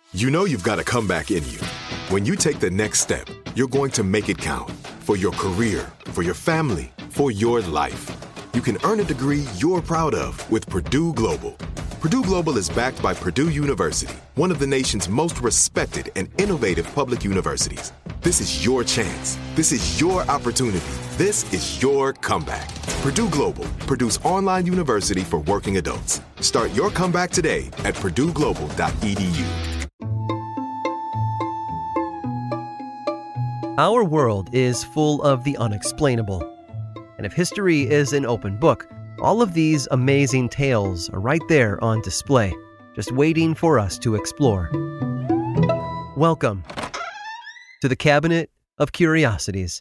You know you've got a comeback in you. When you take the next step, you're going to make it count. For your career, for your family, for your life. You can earn a degree you're proud of with Purdue Global. Purdue Global is backed by Purdue University, one of the nation's most respected and innovative public universities. This is your chance. This is your opportunity. This is your comeback. Purdue Global, Purdue's online university for working adults. Start your comeback today at purdueglobal.edu. Our world is full of the unexplainable. And if history is an open book, all of these amazing tales are right there on display, just waiting for us to explore. Welcome to the Cabinet of Curiosities.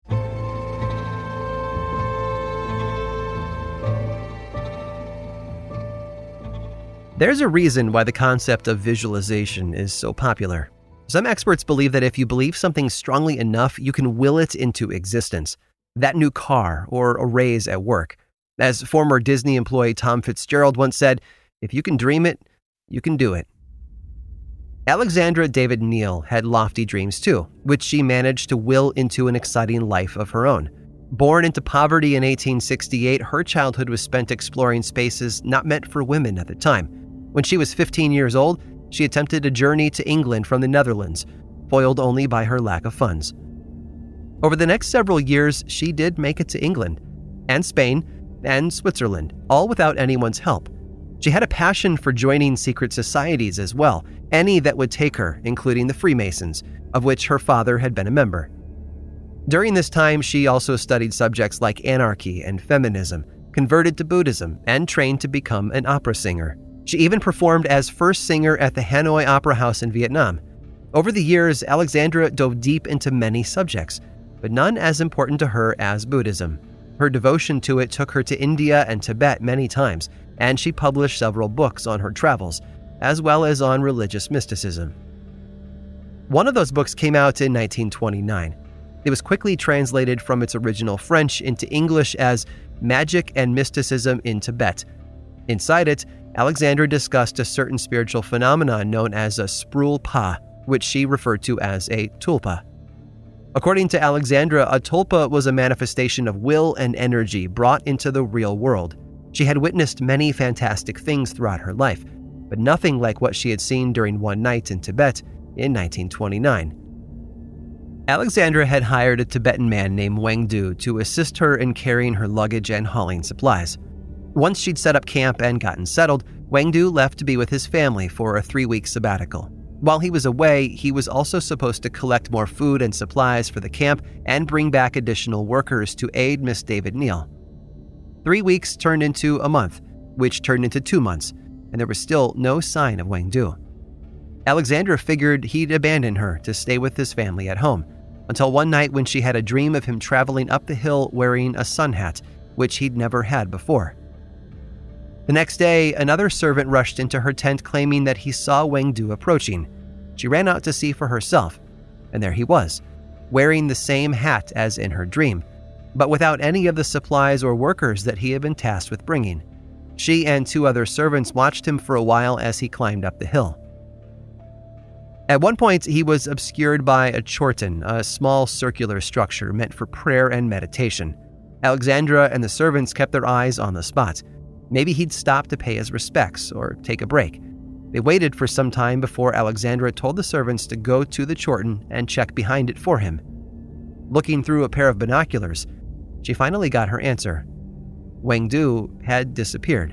There's a reason why the concept of visualization is so popular. Some experts believe that if you believe something strongly enough, you can will it into existence. That new car or a raise at work. As former Disney employee Tom Fitzgerald once said, if you can dream it, you can do it. Alexandra David Neal had lofty dreams too, which she managed to will into an exciting life of her own. Born into poverty in 1868, her childhood was spent exploring spaces not meant for women at the time. When she was 15 years old, she attempted a journey to England from the Netherlands, foiled only by her lack of funds. Over the next several years, she did make it to England, and Spain, and Switzerland, all without anyone's help. She had a passion for joining secret societies as well, any that would take her, including the Freemasons, of which her father had been a member. During this time, she also studied subjects like anarchy and feminism, converted to Buddhism, and trained to become an opera singer. She even performed as first singer at the Hanoi Opera House in Vietnam. Over the years, Alexandra dove deep into many subjects, but none as important to her as Buddhism. Her devotion to it took her to India and Tibet many times, and she published several books on her travels, as well as on religious mysticism. One of those books came out in 1929. It was quickly translated from its original French into English as Magic and Mysticism in Tibet. Inside it, Alexandra discussed a certain spiritual phenomenon known as a sprul pa, which she referred to as a tulpa. According to Alexandra, a tulpa was a manifestation of will and energy brought into the real world. She had witnessed many fantastic things throughout her life, but nothing like what she had seen during one night in Tibet in 1929. Alexandra had hired a Tibetan man named Wang Du to assist her in carrying her luggage and hauling supplies. Once she'd set up camp and gotten settled, Wang Du left to be with his family for a 3-week sabbatical. While he was away, he was also supposed to collect more food and supplies for the camp and bring back additional workers to aid Miss David Neal. 3 weeks turned into a month, which turned into 2 months, and there was still no sign of Wang Du. Alexandra figured he'd abandon her to stay with his family at home, until one night when she had a dream of him traveling up the hill wearing a sun hat, which he'd never had before. The next day, another servant rushed into her tent claiming that he saw Wang Du approaching. She ran out to see for herself, and there he was, wearing the same hat as in her dream, but without any of the supplies or workers that he had been tasked with bringing. She and 2 other servants watched him for a while as he climbed up the hill. At one point, he was obscured by a chorten, a small circular structure meant for prayer and meditation. Alexandra and the servants kept their eyes on the spot. Maybe he'd stop to pay his respects or take a break. They waited for some time before Alexandra told the servants to go to the chorten and check behind it for him. Looking through a pair of binoculars, she finally got her answer. Wang Du had disappeared.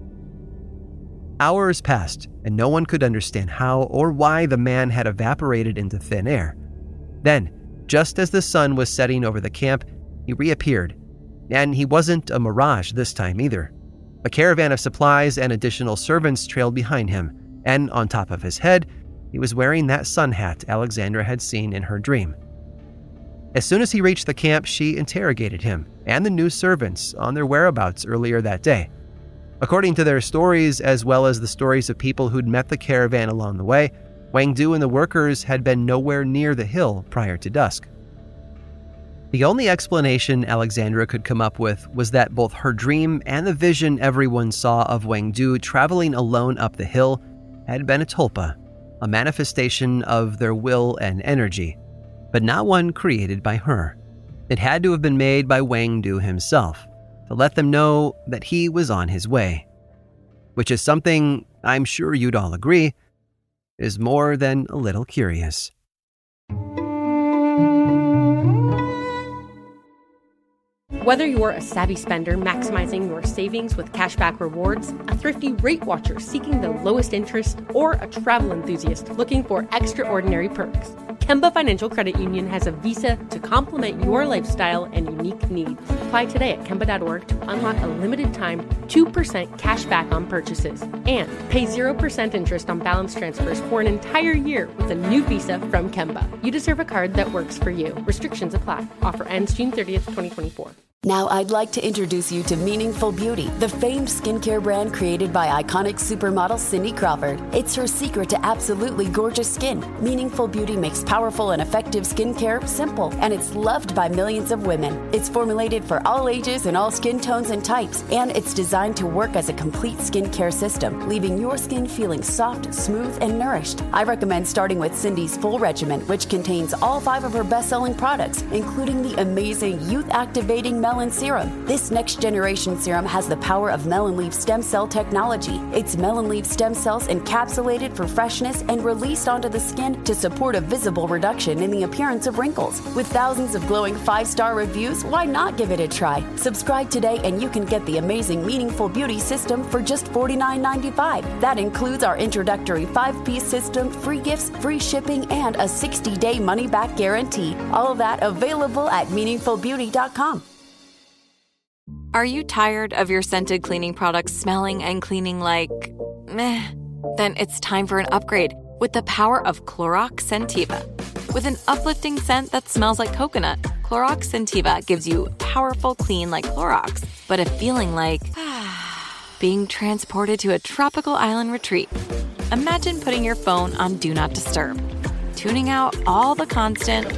Hours passed, and no one could understand how or why the man had evaporated into thin air. Then, just as the sun was setting over the camp, he reappeared. And he wasn't a mirage this time either. A caravan of supplies and additional servants trailed behind him, and on top of his head, he was wearing that sun hat Alexandra had seen in her dream. As soon as he reached the camp, she interrogated him and the new servants on their whereabouts earlier that day. According to their stories, as well as the stories of people who'd met the caravan along the way, Wang Du and the workers had been nowhere near the hill prior to dusk. The only explanation Alexandra could come up with was that both her dream and the vision everyone saw of Wang Du traveling alone up the hill had been a tulpa, a manifestation of their will and energy, but not one created by her. It had to have been made by Wang Du himself to let them know that he was on his way, which is something I'm sure you'd all agree is more than a little curious. Whether you're a savvy spender maximizing your savings with cashback rewards, a thrifty rate watcher seeking the lowest interest, or a travel enthusiast looking for extraordinary perks, Kemba Financial Credit Union has a visa to complement your lifestyle and unique needs. Apply today at Kemba.org to unlock a limited time 2% cash back on purchases and pay 0% interest on balance transfers for an entire year with a new visa from Kemba. You deserve a card that works for you. Restrictions apply. Offer ends June 30th, 2024. Now I'd like to introduce you to Meaningful Beauty, the famed skincare brand created by iconic supermodel Cindy Crawford. It's her secret to absolutely gorgeous skin. Meaningful Beauty makes powerful and effective skincare simple, and it's loved by millions of women. It's formulated for all ages and all skin tones and types, and it's designed to work as a complete skincare system, leaving your skin feeling soft, smooth, and nourished. I recommend starting with Cindy's full regimen, which contains all 5 of her best-selling products, including the amazing youth-activating Melon Serum. This next-generation serum has the power of melon leaf stem cell technology. It's melon leaf stem cells encapsulated for freshness and released onto the skin to support a visible reduction in the appearance of wrinkles. With thousands of glowing 5-star reviews, why not give it a try? Subscribe today and you can get the amazing Meaningful Beauty system for just $49.95. That includes our introductory 5-piece system, free gifts, free shipping, and a 60-day money-back guarantee. All of that available at meaningfulbeauty.com. Are you tired of your scented cleaning products smelling and cleaning like meh? Then it's time for an upgrade with the power of Clorox Scentiva. With an uplifting scent that smells like coconut, Clorox Scentiva gives you powerful clean like Clorox, but a feeling like being transported to a tropical island retreat. Imagine putting your phone on Do Not Disturb, tuning out all the constant,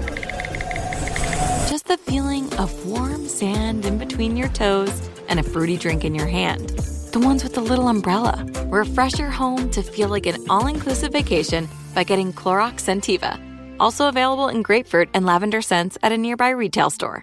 just the feeling of warm sand in between your toes and a fruity drink in your hand. The ones with the little umbrella. Refresh your home to feel like an all-inclusive vacation by getting Clorox Scentiva. Also available in grapefruit and lavender scents at a nearby retail store.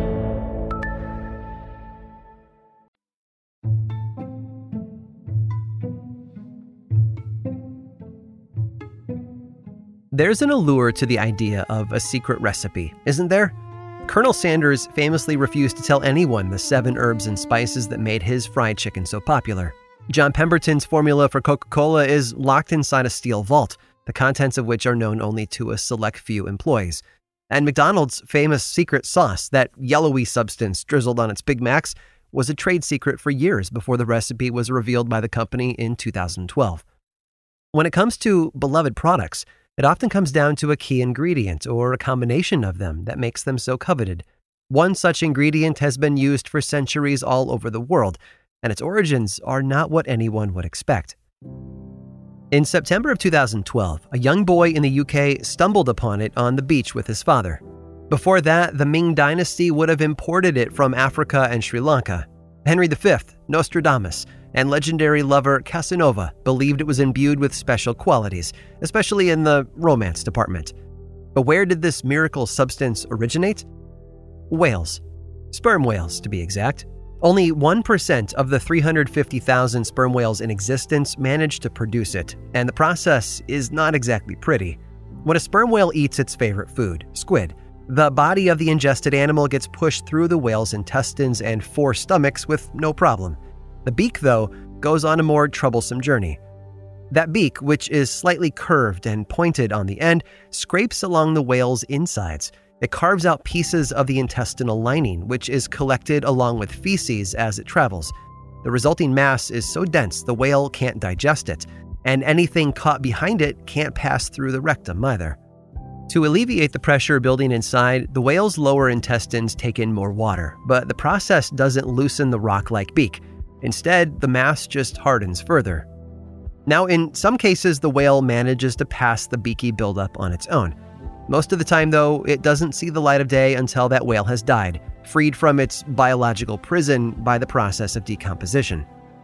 There's an allure to the idea of a secret recipe, isn't there? Colonel Sanders famously refused to tell anyone the 7 herbs and spices that made his fried chicken so popular. John Pemberton's formula for Coca-Cola is locked inside a steel vault, the contents of which are known only to a select few employees. And McDonald's famous secret sauce, that yellowy substance drizzled on its Big Macs, was a trade secret for years before the recipe was revealed by the company in 2012. When it comes to beloved products, it often comes down to a key ingredient or a combination of them that makes them so coveted. One such ingredient has been used for centuries all over the world, and its origins are not what anyone would expect. In September of 2012, a young boy in the UK stumbled upon it on the beach with his father. Before that, the Ming Dynasty would have imported it from Africa and Sri Lanka. Henry V, Nostradamus, and legendary lover Casanova believed it was imbued with special qualities, especially in the romance department. But where did this miracle substance originate? Whales. Sperm whales, to be exact. Only 1% of the 350,000 sperm whales in existence managed to produce it, and the process is not exactly pretty. When a sperm whale eats its favorite food, squid, the body of the ingested animal gets pushed through the whale's intestines and 4 stomachs with no problem. The beak, though, goes on a more troublesome journey. That beak, which is slightly curved and pointed on the end, scrapes along the whale's insides. It carves out pieces of the intestinal lining, which is collected along with feces as it travels. The resulting mass is so dense the whale can't digest it, and anything caught behind it can't pass through the rectum either. To alleviate the pressure building inside, the whale's lower intestines take in more water, but the process doesn't loosen the rock-like beak. Instead, the mass just hardens further. Now, in some cases, the whale manages to pass the beaky buildup on its own. Most of the time, though, it doesn't see the light of day until that whale has died, freed from its biological prison by the process of decomposition.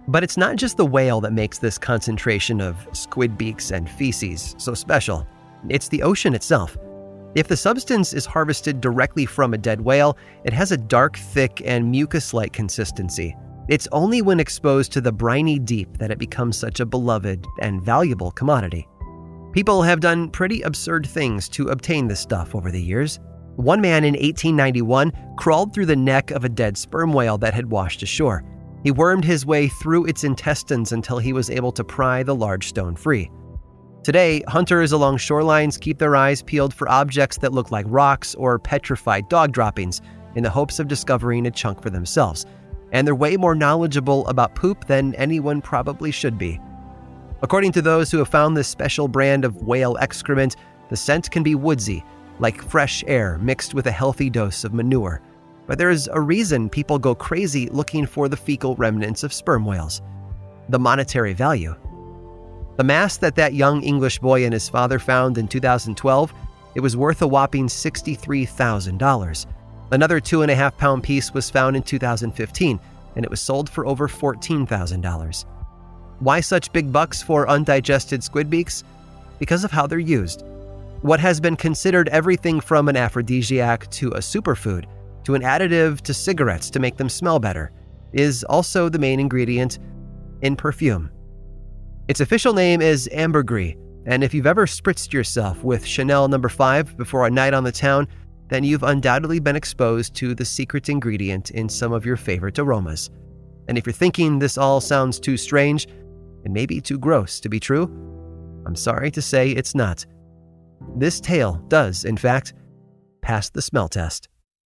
But it's not just the whale that makes this concentration of squid beaks and feces so special. It's the ocean itself. If the substance is harvested directly from a dead whale, it has a dark, thick, and mucus-like consistency. It's only when exposed to the briny deep that it becomes such a beloved and valuable commodity. People have done pretty absurd things to obtain this stuff over the years. One man in 1891 crawled through the neck of a dead sperm whale that had washed ashore. He wormed his way through its intestines until he was able to pry the large stone free. Today, hunters along shorelines keep their eyes peeled for objects that look like rocks or petrified dog droppings in the hopes of discovering a chunk for themselves. And they're way more knowledgeable about poop than anyone probably should be. According to those who have found this special brand of whale excrement, the scent can be woodsy, like fresh air mixed with a healthy dose of manure. But there's a reason people go crazy looking for the fecal remnants of sperm whales: the monetary value. The mass that young English boy and his father found in 2012, it was worth a whopping $63,000. Another 2.5-pound piece was found in 2015, and it was sold for over $14,000. Why such big bucks for undigested squid beaks? Because of how they're used. What has been considered everything from an aphrodisiac to a superfood, to an additive to cigarettes to make them smell better, is also the main ingredient in perfume. Its official name is ambergris, and if you've ever spritzed yourself with Chanel No. 5 before a night on the town, then you've undoubtedly been exposed to the secret ingredient in some of your favorite aromas. And if you're thinking this all sounds too strange and maybe too gross to be true, I'm sorry to say it's not. This tale does, in fact, pass the smell test.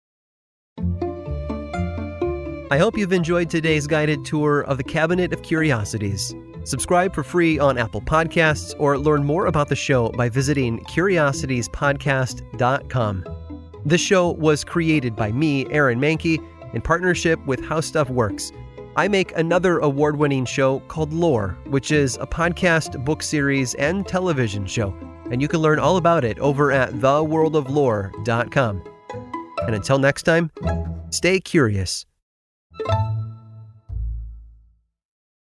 I hope you've enjoyed today's guided tour of the Cabinet of Curiosities. Subscribe for free on Apple Podcasts or learn more about the show by visiting curiositiespodcast.com. This show was created by me, Aaron Mahnke, in partnership with How Stuff Works. I make another award-winning show called Lore, which is a podcast, book series, and television show, and you can learn all about it over at theworldoflore.com. And until next time, stay curious.